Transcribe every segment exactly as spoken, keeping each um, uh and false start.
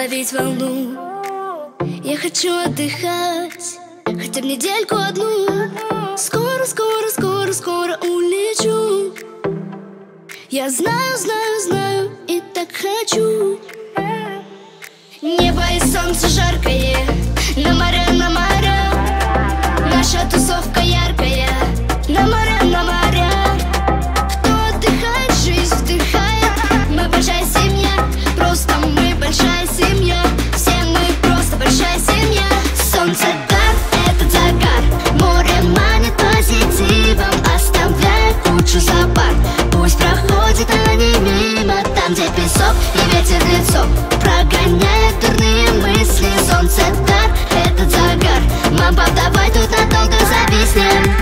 ловить волну. Я хочу отдыхать хотя бы недельку одну. Скоро, скоро, скоро, скоро улечу. Я знаю, знаю, знаю и так хочу. Небо и солнце жаркое, на море, на море. Наша тусовка яркая, на море, на море. Кто отдыхает, жизнь вдыхает. Мы большая семья, просто мы большая семья. Все мы просто большая семья. Солнце, дар, этот загар. Море манит позитивом, оставляя кучу за бар. Пусть проходят они мимо, там, где песок и ветер в лицо, прогоняет дурные мысли. Солнце, дар, этот загар. Мам, пап, давай тут надолго зависнем.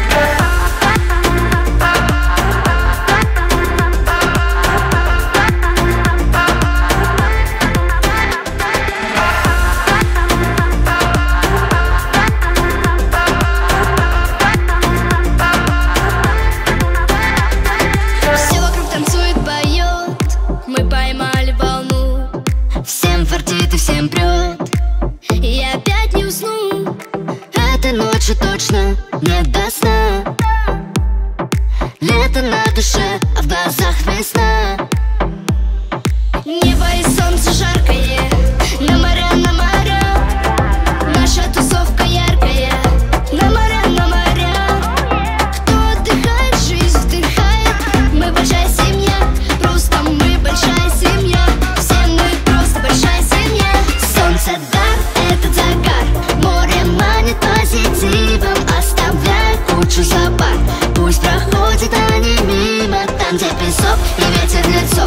Все вокруг танцует, поет, мы поймали волну. Всем фартит и всем прет, и я опять не усну. Этой ночью точно не до сна. Лето на душе, а в глазах весна. Небо и солнце жаркое, на море, на море. Наша тусовка яркая, на море, на море. Кто отдыхает, жизнь вдыхает. Мы большая семья, просто мы большая семья. Все мы просто большая семья. Солнце, дар, этот загар. Море манит позитивом, оставляя кучу за бар. Пусть проходят они мимо, там, где песок и ветер в лицо,